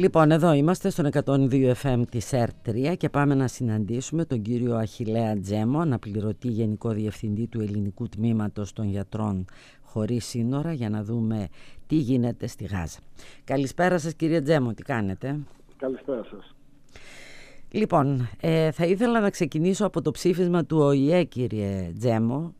Λοιπόν, εδώ είμαστε στον 102 FM της ΕΡΤ3 και πάμε να συναντήσουμε τον κύριο Αχιλλέα Τζέμο, αναπληρωτή Γενικό Διευθυντή του Ελληνικού Τμήματος των Γιατρών Χωρίς Σύνορα, για να δούμε τι γίνεται στη Γάζα. Καλησπέρα σας, κύριε Τζέμο, τι κάνετε? Καλησπέρα σας. Λοιπόν, θα ήθελα να ξεκινήσω από το ψήφισμα του ΟΗΕ, κύριε Τζέμο,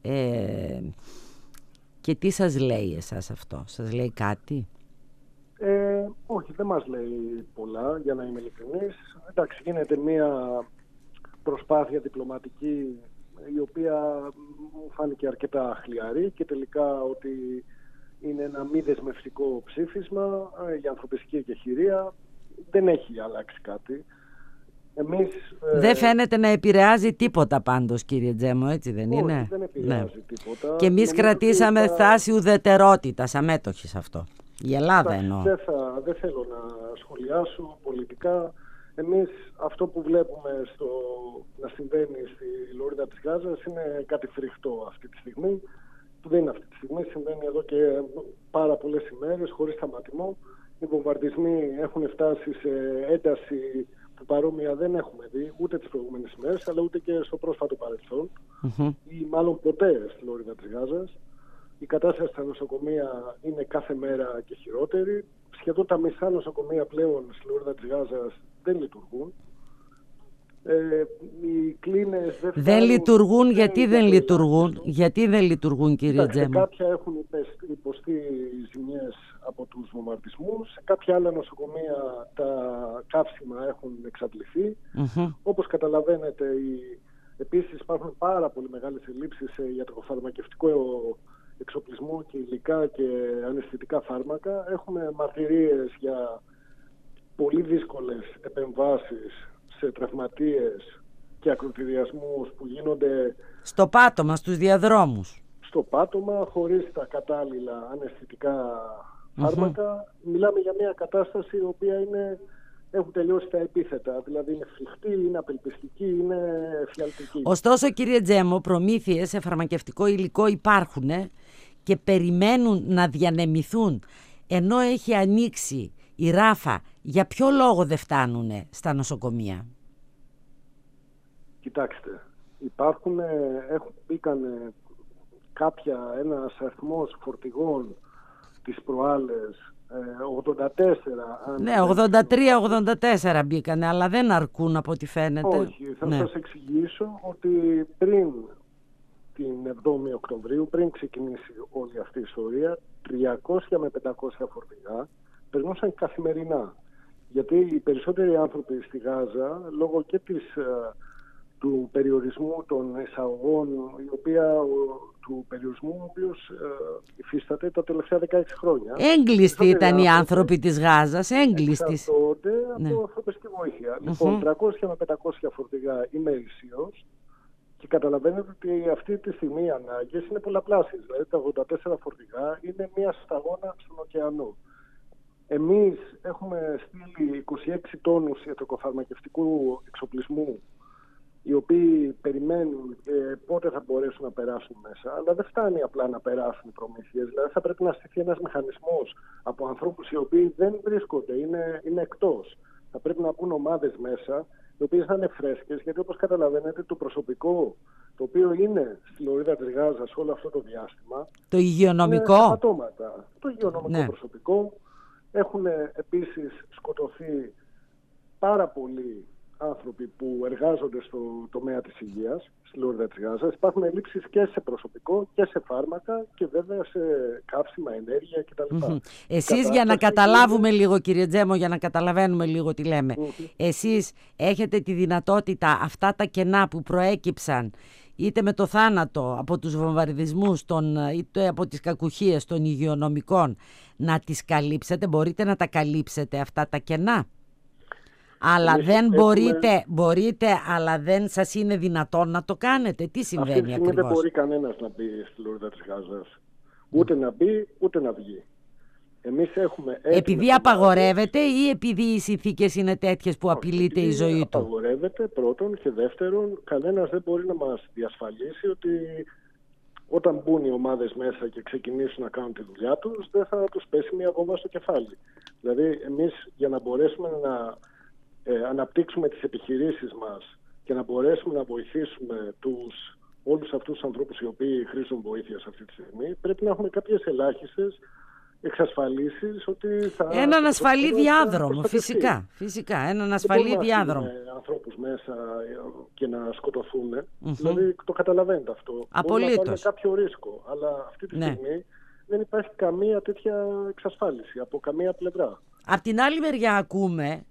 και τι σας λέει εσάς αυτό? Σας λέει κάτι? Όχι, δεν μας λέει πολλά, για να είμαι ειλικρινής. Εντάξει, γίνεται μια προσπάθεια διπλωματική η οποία μου φάνηκε αρκετά χλιαρή και τελικά ότι είναι ένα μη δεσμευτικό ψήφισμα για ανθρωπιστική εκεχηρία. Δεν έχει αλλάξει κάτι. Δεν φαίνεται να επηρεάζει τίποτα πάντως, κύριε Τζέμο, έτσι δεν είναι? Όχι, δεν επηρεάζει τίποτα. Και εμείς κρατήσαμε στάση ουδετερότητας, αμέτωχης αυτό. Η Ελλάδα εννοώ. Δεν θέλω να σχολιάσω πολιτικά. Εμείς αυτό που βλέπουμε να συμβαίνει στη Λωρίδα της Γάζας είναι κάτι φρικτό αυτή τη στιγμή. Που δεν είναι αυτή τη στιγμή, συμβαίνει εδώ και πάρα πολλές ημέρες χωρίς σταματημό. Οι βομβαρδισμοί έχουν φτάσει σε ένταση που παρόμοια δεν έχουμε δει ούτε τις προηγούμενες ημέρες, αλλά ούτε και στο πρόσφατο παρελθόν, ή μάλλον ποτέ στη Λωρίδα της Γάζας. Η κατάσταση στα νοσοκομεία είναι κάθε μέρα και χειρότερη. Σχεδόν τα μισά νοσοκομεία πλέον στη Λωρίδα της Γάζας δεν λειτουργούν. Οι κλίνες δεν λειτουργούν. Γιατί δεν λειτουργούν? Γιατί δεν λειτουργούν, κύριε Τζέμο? Κάποια έχουν υποστεί ζημιές από τους βομβαρδισμούς. Σε κάποια άλλα νοσοκομεία τα καύσιμα έχουν εξαντληθεί. Όπως καταλαβαίνετε, επίσης υπάρχουν πάρα πολύ μεγάλες ελλείψεις σε ιατροφαρμακευτικό εξοπλισμό και υλικά και αναισθητικά φάρμακα. Έχουμε μαρτυρίες για πολύ δύσκολες επεμβάσεις σε τραυματίες και ακροτηριασμούς που γίνονται στο πάτωμα, στους διαδρόμους. Στο πάτωμα, χωρίς τα κατάλληλα αναισθητικά φάρμακα. Μιλάμε για μια κατάσταση η οποία έχουν τελειώσει τα επίθετα. Δηλαδή είναι φρικτή, είναι απελπιστική, είναι εφιαλτική. Ωστόσο, κύριε Τζέμο, προμήθειες σε φαρμακευτικό υλικό υπάρχουν και περιμένουν να διανεμηθούν, ενώ έχει ανοίξει η ράφα. Για ποιο λόγο δεν φτάνουν στα νοσοκομεία? Κοιτάξτε, μπήκαν ένας αριθμός φορτηγών τις προάλλες, 84. Ναι, 83-84 μπήκανε, αλλά δεν αρκούν από ό,τι φαίνεται. Όχι, θα σας εξηγήσω ότι πριν την 7η Οκτωβρίου, πριν ξεκινήσει όλη αυτή η ιστορία, 300 με 500 φορτηγά περνούσαν καθημερινά. Γιατί οι περισσότεροι άνθρωποι στη Γάζα, λόγω και του περιορισμού των εισαγωγών, του περιορισμού ο οποίος υφίσταται τα τελευταία 16 χρόνια. Έγκλειστοι ήταν οι άνθρωποι της Γάζας, έγκλειστοι. Εξαρτώνται από ανθρωπιστική βοήθεια. Λοιπόν, 300 με 500 φορτηγά ημερησίως, και καταλαβαίνετε ότι αυτή τη στιγμή οι ανάγκες είναι πολλαπλάσιες. Δηλαδή τα 84 φορτηγά είναι μια σταγόνα στον ωκεανό. Εμείς έχουμε στείλει 26 τόνους ιατροκοφαρμακευτικού εξοπλισμού, οι οποίοι περιμένουν πότε θα μπορέσουν να περάσουν μέσα, αλλά δεν φτάνει απλά να περάσουν οι προμήθειες. Δηλαδή θα πρέπει να στηθεί ένας μηχανισμός από ανθρώπους οι οποίοι δεν βρίσκονται, είναι εκτός. Θα πρέπει να μπουν ομάδες μέσα, οι οποίες θα είναι φρέσκες, γιατί όπως καταλαβαίνετε το προσωπικό το οποίο είναι στη Λωρίδα της Γάζας όλο αυτό το διάστημα, το υγειονομικό, είναι πατώματα. Το υγειονομικό προσωπικό. Έχουν επίσης σκοτωθεί πάρα πολλοί άνθρωποι που εργάζονται στο τομέα της υγείας στη Λωρίδα της Γάζας. Υπάρχουν ελλείψεις και σε προσωπικό και σε φάρμακα και βέβαια σε καύσιμα, ενέργεια κτλ. Εσείς, για να καταλάβουμε λίγο, κύριε Τζέμο, για να καταλαβαίνουμε λίγο τι λέμε, εσείς έχετε τη δυνατότητα αυτά τα κενά που προέκυψαν είτε με το θάνατο από τους βομβαρδισμούς είτε από τις κακουχίες των υγειονομικών να τις καλύψετε? Μπορείτε να τα καλύψετε αυτά τα κενά? Αλλά δεν μπορείτε, αλλά δεν σας είναι δυνατόν να το κάνετε? Τι συμβαίνει ακριβώς? Αυτή τη στιγμή δεν μπορεί κανένας να μπει στη Λωρίδα της Γάζας. Ούτε να μπει, ούτε να βγει. Εμείς έχουμε... Επειδή απαγορεύεται ή επειδή οι συνθήκες είναι τέτοιες που απειλείται η ζωή του? Απαγορεύεται πρώτον, και δεύτερον, κανένας δεν μπορεί να μας διασφαλίσει όταν μπουν οι ομάδες μέσα και ξεκινήσουν να κάνουν τη δουλειά τους, δεν θα τους πέσει μια βόμβα στο κεφάλι. Δηλαδή, εμείς για να μπορέσουμε να αναπτύξουμε τις επιχειρήσεις μας και να μπορέσουμε να βοηθήσουμε όλους αυτούς τους ανθρώπους οι οποίοι χρήζουν βοήθεια σε αυτή τη στιγμή, πρέπει να έχουμε κάποιες ελάχιστες εξασφαλίσεις ότι θα... Έναν ασφαλή διάδρομο, φυσικά. Έναν ασφαλή διάδρομο. Δεν μπορούμε ανθρώπους μέσα και να σκοτωθούν. Δηλαδή το καταλαβαίνετε αυτό. Απολύτως. Μπορεί να πάρουμε κάποιο ρίσκο, αλλά αυτή τη στιγμή δεν υπάρχει καμία τέτοια εξασφάλιση από καμία πλευρά. Απ' την άλλη μεριά ακούμε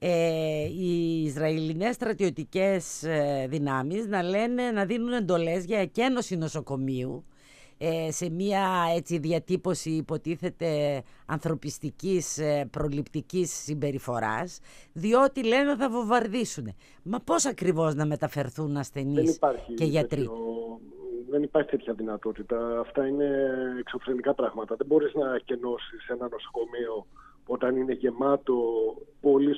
οι Ισραηλινές στρατιωτικές δυνάμεις να δίνουν εντολές για εκένωση νοσοκομείου σε μια έτσι διατύπωση υποτίθεται ανθρωπιστικής προληπτικής συμπεριφοράς, διότι λένε θα βομβαρδίσουν. Μα πώς ακριβώς να μεταφερθούν ασθενείς και γιατροί? Δεν υπάρχει τέτοια δυνατότητα. Αυτά είναι εξωφρενικά πράγματα. Δεν μπορείς να εκενώσεις ένα νοσοκομείο όταν είναι γεμάτο πολύ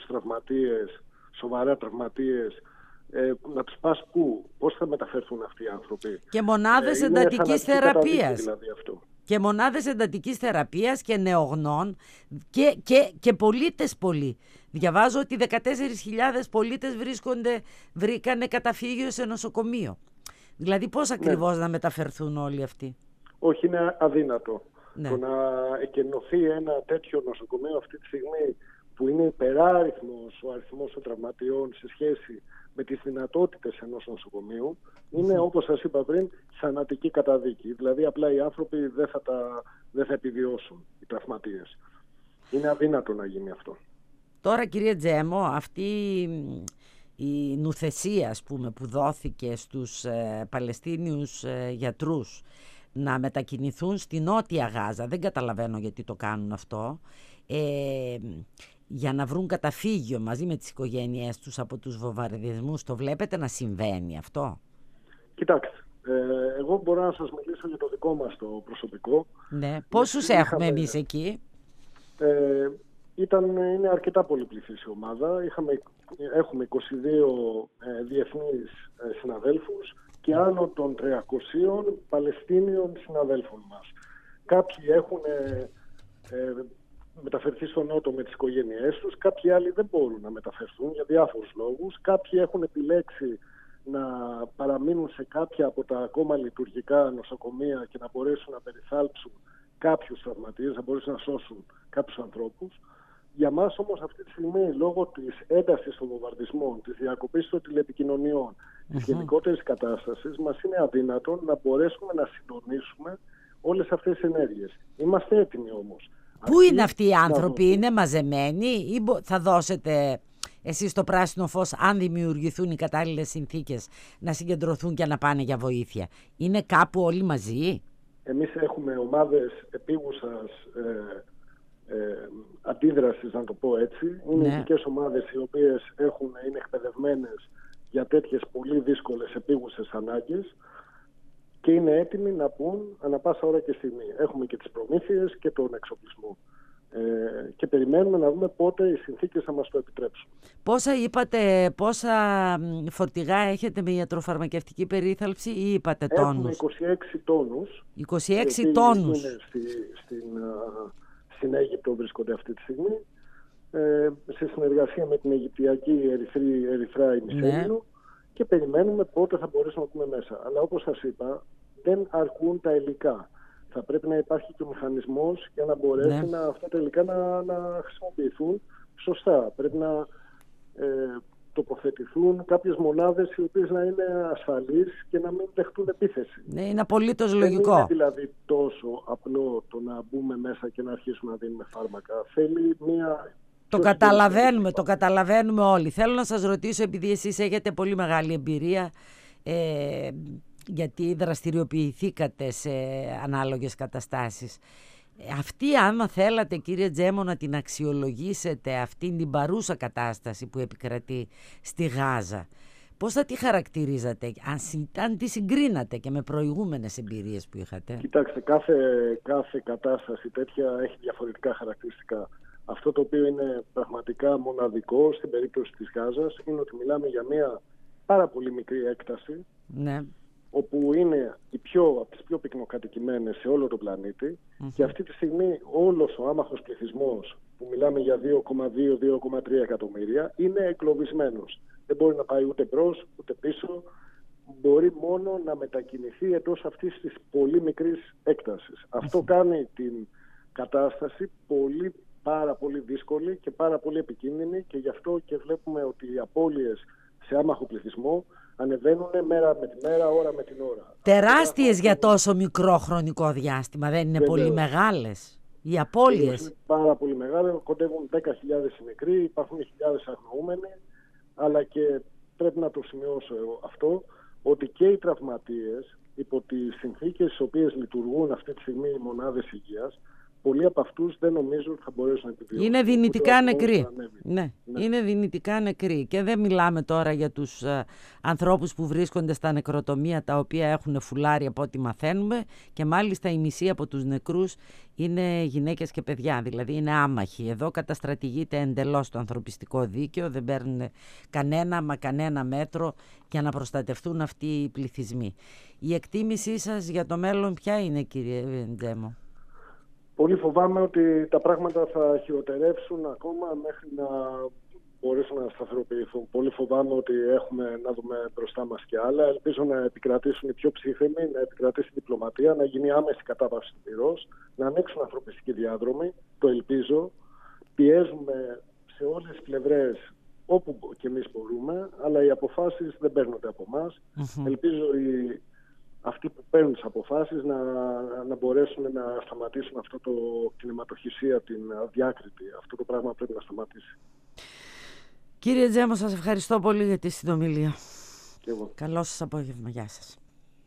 σοβαρά τραυματίες, να τους πας πού, πώς θα μεταφερθούν αυτοί οι άνθρωποι. Και μονάδες εντατικής θεραπείας. Δηλαδή αυτό. Και μονάδες εντατικής θεραπείας και νεογνών και πολίτες πολλοί. Διαβάζω ότι 14.000 πολίτες βρήκανε καταφύγιο σε νοσοκομείο. Δηλαδή πώς ακριβώς να μεταφερθούν όλοι αυτοί? Όχι, είναι αδύνατο. Ναι. Το να εκενωθεί ένα τέτοιο νοσοκομείο αυτή τη στιγμή που είναι υπεράριθμος ο αριθμός των τραυματιών σε σχέση με τις δυνατότητες ενός νοσοκομείου, είναι, όπως σας είπα πριν, θανατική καταδίκη. Δηλαδή απλά οι άνθρωποι δεν θα επιβιώσουν, οι τραυματίες. Είναι αδύνατο να γίνει αυτό. Τώρα, κύριε Τζέμο, αυτή η νουθεσία, ας πούμε, που δόθηκε στους Παλαιστίνιους γιατρούς να μετακινηθούν στη Νότια Γάζα, δεν καταλαβαίνω γιατί το κάνουν αυτό, για να βρουν καταφύγιο μαζί με τις οικογένειές τους από τους βομβαρδισμούς. Το βλέπετε να συμβαίνει αυτό? Κοιτάξτε, εγώ μπορώ να σας μιλήσω για το δικό μας το προσωπικό. Ναι. Πόσους έχουμε εμείς εκεί? Είναι αρκετά πολυπληθής η ομάδα. Έχουμε 22 διεθνείς συναδέλφους και άνω των 300 Παλαιστίνιων συναδέλφων μας. Κάποιοι έχουν μεταφερθεί στον Νότο με τις οικογένειές τους, κάποιοι άλλοι δεν μπορούν να μεταφερθούν για διάφορους λόγους. Κάποιοι έχουν επιλέξει να παραμείνουν σε κάποια από τα ακόμα λειτουργικά νοσοκομεία και να μπορέσουν να περιθάλψουν κάποιους τραυματίες, να μπορέσουν να σώσουν κάποιους ανθρώπους. Για μας όμως αυτή τη στιγμή, λόγω της έντασης των βομβαρδισμών, της διακοπής των τηλεπικοινωνιών, της γενικότερης κατάστασης, μας είναι αδύνατον να μπορέσουμε να συντονίσουμε όλες αυτές τις ενέργειες. Είμαστε έτοιμοι όμως. Πού είναι αυτοί οι άνθρωποι, είναι μαζεμένοι ή θα δώσετε εσείς το πράσινο φως, αν δημιουργηθούν οι κατάλληλες συνθήκες, να συγκεντρωθούν και να πάνε για βοήθεια? Είναι κάπου όλοι μαζί? Εμείς έχουμε ομάδες επίγουσας αντίδρασης, να το πω έτσι. Είναι ειδικές ομάδες οι οποίες είναι εκπαιδευμένες για τέτοιες πολύ δύσκολες επίγουσες ανάγκες και είναι έτοιμοι να πούν ανά πάσα ώρα και στιγμή. Έχουμε και τις προμήθειες και τον εξοπλισμό. Και περιμένουμε να δούμε πότε οι συνθήκες θα μας το επιτρέψουν. Πόσα φορτηγά έχετε με ιατροφαρμακευτική περίθαλψη ή είπατε τόνους? Έχουμε 26 τόνους. 26 τόνους. Στην Αίγυπτο βρίσκονται αυτή τη στιγμή. Σε συνεργασία με την Αιγυπτιακή Ερυθρά ημισέλινο και περιμένουμε πότε θα μπορέσουμε να πούμε μέσα. Αλλά όπως σας είπα, δεν αρκούν τα υλικά. Θα πρέπει να υπάρχει και ο μηχανισμός για να μπορέσει αυτά τα υλικά να χρησιμοποιηθούν σωστά. Πρέπει να τοποθετηθούν κάποιες μονάδες οι οποίες να είναι ασφαλείς και να μην δεχτούν επίθεση. Ναι, είναι απολύτως λογικό. Δεν είναι δηλαδή τόσο απλό το να μπούμε μέσα και να αρχίσουμε να δίνουμε φάρμακα. Θέλει μια... Το καταλαβαίνουμε όλοι. Θέλω να σας ρωτήσω, επειδή εσείς έχετε πολύ μεγάλη εμπειρία, γιατί δραστηριοποιηθήκατε σε ανάλογες καταστάσεις. Αυτή, άμα θέλατε, κύριε Τζέμο, να την αξιολογήσετε αυτήν την παρούσα κατάσταση που επικρατεί στη Γάζα, πώς θα τη χαρακτηρίζατε, αν τη συγκρίνατε και με προηγούμενες εμπειρίες που είχατε? Κοιτάξτε, κάθε κατάσταση τέτοια έχει διαφορετικά χαρακτηριστικά. Αυτό το οποίο είναι πραγματικά μοναδικό στην περίπτωση της Γάζας είναι ότι μιλάμε για μια πάρα πολύ μικρή έκταση. Ναι. όπου είναι από τις πιο πυκνοκατοικημένες σε όλο τον πλανήτη, και αυτή τη στιγμή όλος ο άμαχος πληθυσμός, που μιλάμε για 2,2-2,3 εκατομμύρια, είναι εγκλωβισμένος. Δεν μπορεί να πάει ούτε μπρος ούτε πίσω, μπορεί μόνο να μετακινηθεί εντός αυτής της πολύ μικρής έκτασης. Αυτό κάνει την κατάσταση πάρα πολύ δύσκολη και πάρα πολύ επικίνδυνη, και γι' αυτό και βλέπουμε ότι οι απώλειες σε άμαχο πληθυσμό ανεβαίνουν μέρα με τη μέρα, ώρα με την ώρα. Τεράστιες για τόσο μικρό χρονικό διάστημα, δεν είναι πολύ μεγάλες οι απώλειες? Είναι πάρα πολύ μεγάλες, κοντεύουν 10.000 οι νεκροί, υπάρχουν χιλιάδες αγνοούμενοι, αλλά και πρέπει να το σημειώσω αυτό, ότι και οι τραυματίες, υπό τις συνθήκες στις οποίες λειτουργούν αυτή τη στιγμή οι μονάδες υγείας, πολλοί από αυτούς δεν νομίζω ότι θα μπορέσουν να επιβιώσουν. Είναι δυνητικά νεκροί. Ναι, είναι δυνητικά νεκροί. Και δεν μιλάμε τώρα για τους ανθρώπους που βρίσκονται στα νεκροτομεία, τα οποία έχουν φουλάρει από ό,τι μαθαίνουμε, και μάλιστα η μισή από τους νεκρούς είναι γυναίκες και παιδιά, δηλαδή είναι άμαχοι. Εδώ καταστρατηγείται εντελώς το ανθρωπιστικό δίκαιο, δεν παίρνουν κανένα μέτρο για να προστατευτούν αυτοί οι πληθυσμοί. Η εκτίμησή σας για το μέλλον ποια είναι, κύριε Τζέμο? Πολύ φοβάμαι ότι τα πράγματα θα χειροτερεύσουν ακόμα μέχρι να μπορέσουν να σταθεροποιηθούν. Πολύ φοβάμαι ότι έχουμε να δούμε μπροστά μας και άλλα. Ελπίζω να επικρατήσουν οι πιο ψύχρεμοι, να επικρατήσει η διπλωματία, να γίνει άμεση κατάβαση του πυρός, να ανοίξουν ανθρωπιστικοί διάδρομοι. Το ελπίζω. Πιέζουμε σε όλες τις πλευρές όπου και εμείς μπορούμε, αλλά οι αποφάσεις δεν παίρνονται από εμάς. Ελπίζω αυτοί που παίρνουν τις αποφάσεις να μπορέσουν να σταματήσουν αυτό το κινηματοχυσία, την αδιάκριτη. Αυτό το πράγμα πρέπει να σταματήσει. Κύριε Τζέμο, σας ευχαριστώ πολύ για τη συνομιλία. Και εγώ. Καλό σας απόγευμα. Γεια σας.